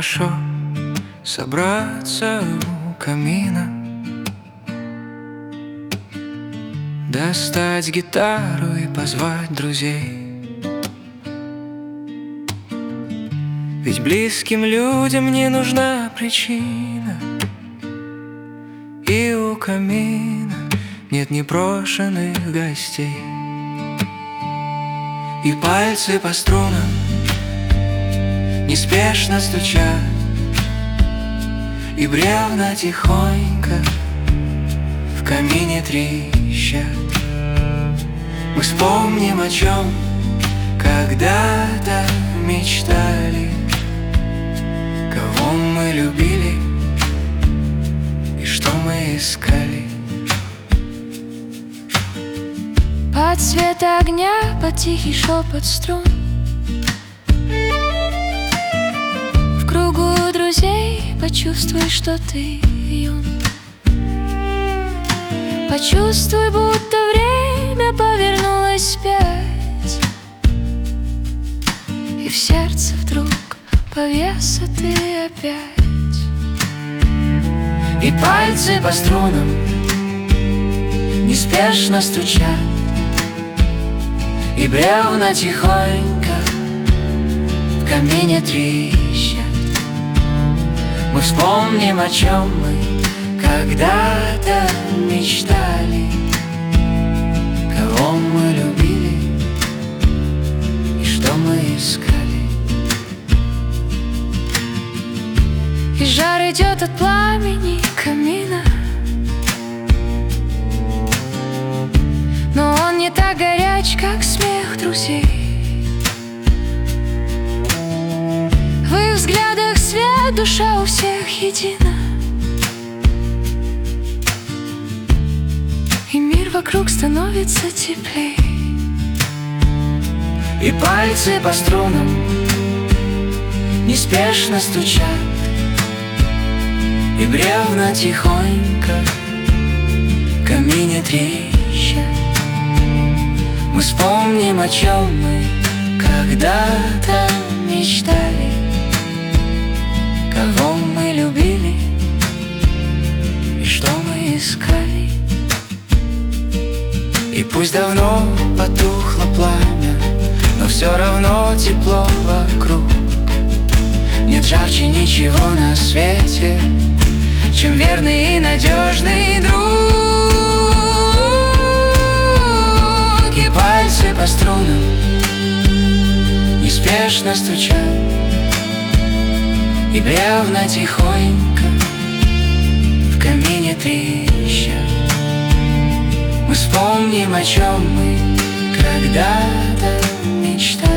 хорошо собраться у камина, достать гитару и позвать друзей. Ведь близким людям не нужна причина, и у камина нет непрошенных гостей. И пальцы по струнам неспешно стучат, и бревна тихонько в камине трещат. Мы вспомним, о чем когда-то мечтали, кого мы любили и что мы искали. Под свет огня, под тихий шепот струн, в кругу друзей почувствуй, что ты юн. Почувствуй, будто время повернулось вспять, и в сердце вдруг повес ты опять. И пальцы по струнам неспешно стучат, и бревна тихонько в камине трещат. Мы вспомним, о чем мы когда-то мечтали, кого мы любили и что мы искали. И жар идет от пламени камина, но он не так горяч, как смех друзей. В их взглядах свет, душа у всех едина, и мир вокруг становится теплей. И пальцы по струнам неспешно стучат, и бревна тихонько в камине трещат. Мы вспомним, о чем мы когда-то мечтали, кого мы любили и что мы искали. И пусть давно потухло пламя, но все равно тепло вокруг. Нет жарче ничего на свете, чем верный и надежный друг. И пальцы по струнам неспешно стучат, и бревна тихонько в камине трещат. Мы вспомним, о чем мы когда-то мечтали.